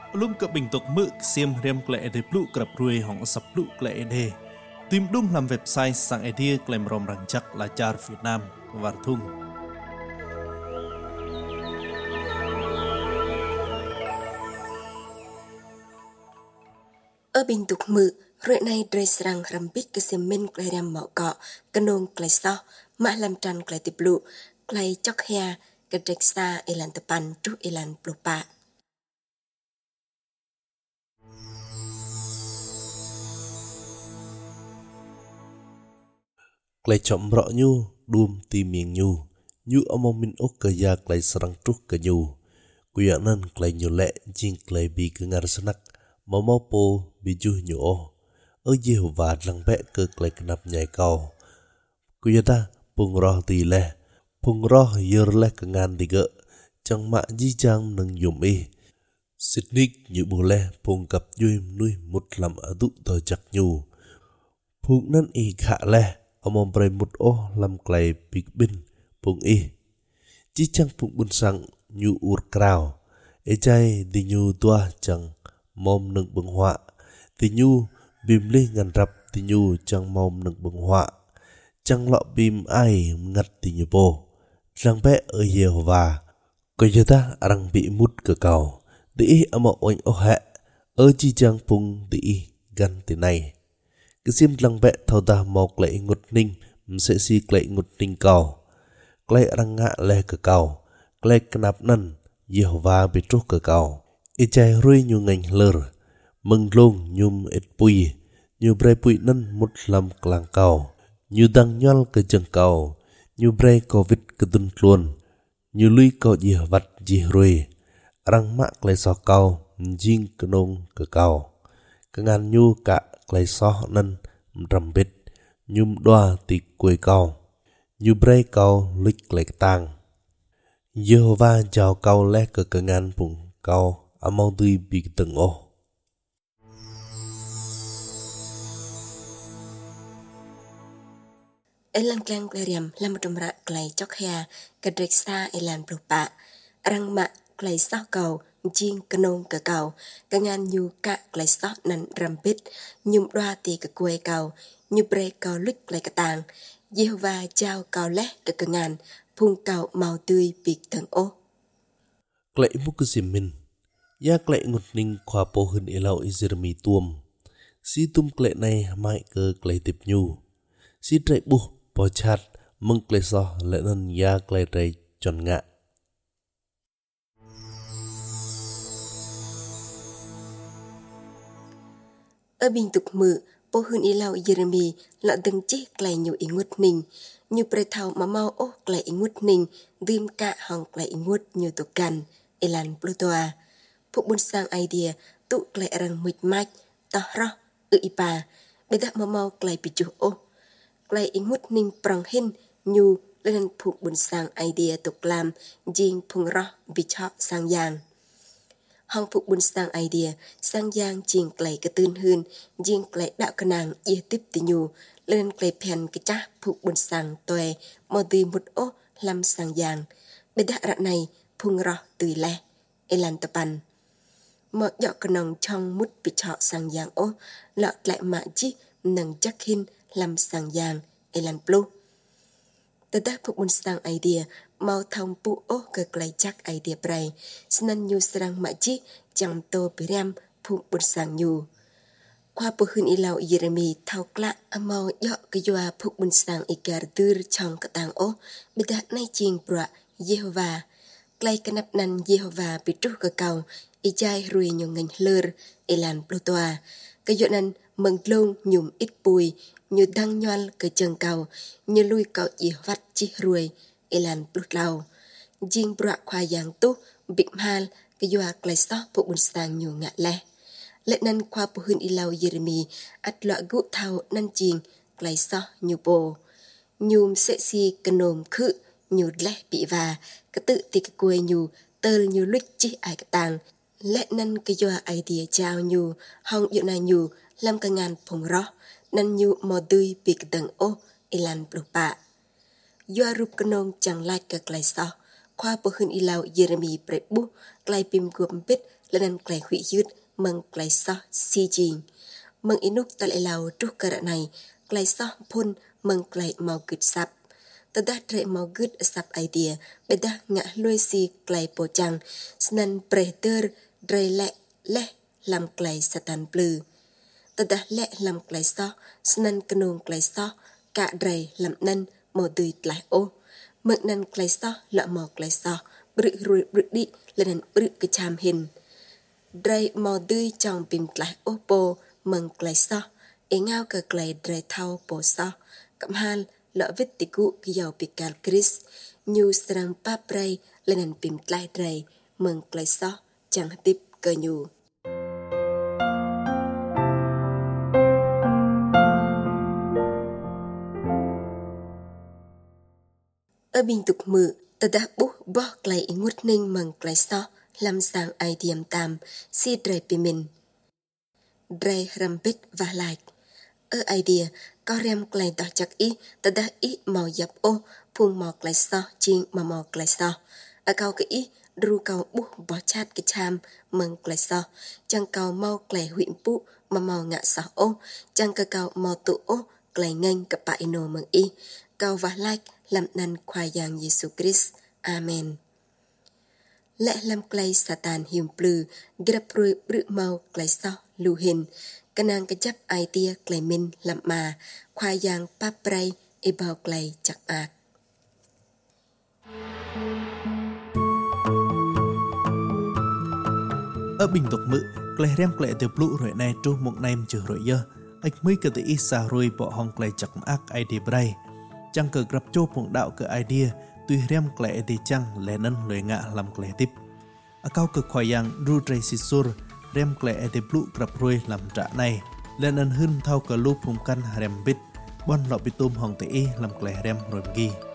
Belum ke bentuk mực xiêm riam klei de plu kerap ruai hong sap plu klei de. Tim dung lam website sang idea klaim rom rancak lajar Vietnam wartung. Ở bên tục mự, rồi này đời sang rằm bít cái xiêm minh klei riam mạo cọ, cái nông klei so, mã làm tràn klei tip lụ, klei chok hea, cái trạch xa elan tepan tru elan plupa. Klei chom rõ nhu, đuom ti miệng nhu omong min ok ya klei serang truk ke nhu. Kuyanan klei nhu lệ jing klei bi ke ngar senak, mau po biju nhu o. Ở Jehovah lang bẹ ke klei kenap nyai kau. Kuyata pung roh ti le, pung roh yer le ke ngan tiga, chang mak ji chang nang yum Sidnik nhu bu le pung kap yuim nui mut lam adu to chak nhu. Pung nan khả le, omong pray mut o lam klei big bin pung Ji chang pung bun sang nhu ur krao. Chai di nhu tua chang mom nang bung họa. Di nhu bim li ngan rap di nhu chang mom nang bung họa. Chang lọ bim ai ngat di nhu po. Rang bẹ ở Jehovah. Có giờ ta rang bị mút cơ cầu. Di ama oanh o hẹ. Ở ji chang pung di gan ti này. Cái xiêm lăng bẹ thâu ta mọc lại ngột ninh, sẽ si lại ngột ninh cầu. Klei răng ngạ lè cơ cầu, klei kenap nan, Jehovah bị trúc cơ cầu. Chai rui nhu ngành lờ, mừng lông nhum et pui, nhu bre pui nan mút lam klang cầu, nhu đăng nhol cơ chân cầu, nhu bre covid cơ tun luôn, nhu lui cầu Jehovah ji rui, răng mạ klei so cầu, jing cơ nông cơ cầu. Cơ ngan nhu cả klei so nan rầm bít, nhum đoa tì quê cầu, nhu bre cầu lịch lệch tang. Jehovah chào cầu lẽ cơ ngan bụng cầu, among tùy bị từng ô. Elan klang klei riam lam trầm rạ klei chok hea, cái trạch xa elan plupa, răng mạ klei so cầu, jing cái nông cơ cầu, cái ngan nhu cả klei so nan rằm bít, nhum đoa tì cái quê cầu, nhu bre cầu lịch lệch tang. Jehovah chào cầu lẽ cái ngan, phung cầu màu tươi bị từng ô. Klei muk simin, ya klei ngột ninh khoa po hơn elau Jeremy tuom. Si tum klei này mai cơ klei tip nhu. Si trai bu po chat meng klei so lệ nan ya klei trai chon ngạ. Ở bên tục mự, po hun ilau Jeremy lọ từng chi klei nhu ingut ninh, nhu pre thao mà mau ô klei ingut ninh, dim cả hong klei ingut nhu tu kan, elan plutoa. Phụ bun sang idea tụ klei rang mịch mạch, tỏ ro, ipa, để đặt mà mau klei pichu ô. Klei ingut ninh prong hin, nhu lên phụ bun sang idea tục làm, jing phung ro, bicho sang yang. Hong phụ bun sang idea, sang yang jing klei cái tư hơn, jing klei đạo cái nàng ia tiếp tì nhu, lên klei pen cái cha phụ bun sang toe, mò tì một ô làm sang yang. Để đặt rạ này, phung ro tùy lẹ, elan tapan. Mọ dọ cái nòng trong mút bicho sang yang ô, lọ lại mạ chi nâng chắc hin làm sang yang, elan plu. Tớ đã phụ bun sang idea, mau thông pu ô cơ klei chắc idea bray, snan nhu sarang mạ chi chẳng tô biriam phụ bun sang nhu. Qua po hun ilau Jeremy thao klạ mau dọ cái doa phụ bun sang ikar dur trong cái tang ô, bị đặt nay chieng bra Jehovah. Klei kenap nan Jehovah bị trúc cơ cầu, chai rui nhu ngành lơ, elan plutoa. Cái dọ nan mừng lông nhum ít bùi, nhu đăng nhoal cái chân cầu, nhu lui cầu Jehovah chi rui, elan plutlau. Jing bra khoa yang tu, big mal, cái doa klei so phụ bun sang nhu ngạ lẹ. Lệ nan khoa po hun ilau Jeremy, at lọ gu thao nan chieng, klei so nhu po. Nhum sẽ si cái nôm khự, nhu lẹ bị và, cái tự tì cái quê nhu, tơ nhu lúc chi ai cái tàng. Lệ nan cái doa idea chào nhu, hong dụ na nhu, làm cái ngàn phùng rõ, nan nhu mò tươi bị cái tầng ô, elan plupa. Doa rup cái nông chẳng lại cái klei so, khoa po hun ilau Jeremy pre bu, ក្លាយពីមគួបពិតលនក្លាយហ៊ុយយឺតមឹងក្លាយសោះស៊ីជីងមឹងអ៊ីនុកតលឡៅទុះករណៃក្លាយសោះភុនមឹងក្លាយមកគិតសាប់តដាស់ត្រេមកគិតសាប់អៃឌីបេដាងាក់លួយស៊ីក្លាយពោចាំងស្និនប្រេទើរត្រេលែលេឡំក្លាយសតានភ្លឺតដាស់លែឡំក្លាយសោះស្និនគនងក្លាយសោះកាត្រេឡំនិនមកទុយក្លាយអូមឹកនិនក្លាយសោះលក់មកក្លាយសោះព្រឹករួយព្រឹកឌីលនិនព្រឹកកឆាមហ៊ិនត្រេមកទុយចង់ពីមក្លាយអូពោមឹងក្លាយសោះអេងៅកក្លាយត្រេថៅពោសោះកំហាលលវិតិគុគយោពីកាលគ្រីស្ញូស្រងប៉ាប្រៃលនិនពីមក្លាយត្រេមឹងក្លាយសោះចាំងទីបកញូប៊ីងទុកមើតដាស់បុះបោះក្លាយងុតនឹងមឹងក្លាយសោះលំសាងអៃឌៀមតាមស៊ីត្រេពីមិនត្រេរំពិតវ៉ាឡៃអៃឌៀក៏រៀមក្លែងតោះចាក់អ៊ីតដាស់អ៊ីមកយ៉ាប់អូភូងមកក្លែងសោះជីងមកក្លែងសោះអកៅកអ៊ីរូកៅបុះបោះឆាតកឆាមមឹងក្លែងសោះចាំងកៅមកក្លែងហ៊ុយពុមកងាក់សោះអូចាំងកៅមកតុអូក្លែងងាញ់កប៉ៃណូមឹងអ៊ីកៅវ៉ាឡៃលំណានខ្វាយ៉ាងយេស៊ូគ្រីស្ទអាមែនและลำไกลสตานหิมปลือกระปรุยปรึเมาไกลซอลูหินกนางกระจับไอเตียไกลมินลำมาควายยางป้าไพรไอเบาไกลจากอาก bình tục mự klei rem klei từ blu rồi này tru một nem chữ rồi giờ ách mới cái tự ít xa rồi bỏ hong klei chặt ác idea bray chẳng cờ gặp châu phong đạo cờ idea tuy rem klei thì chẳng lẽ nên lời ngạ làm klei tiếp cao cực khoai yang ru tray sisur rem klei thì blu gặp rồi làm trả này lẽ nên hơn thao cờ lu phùng căn rem bít bon lọ bị tôm hong tự làm klei rem rồi ghi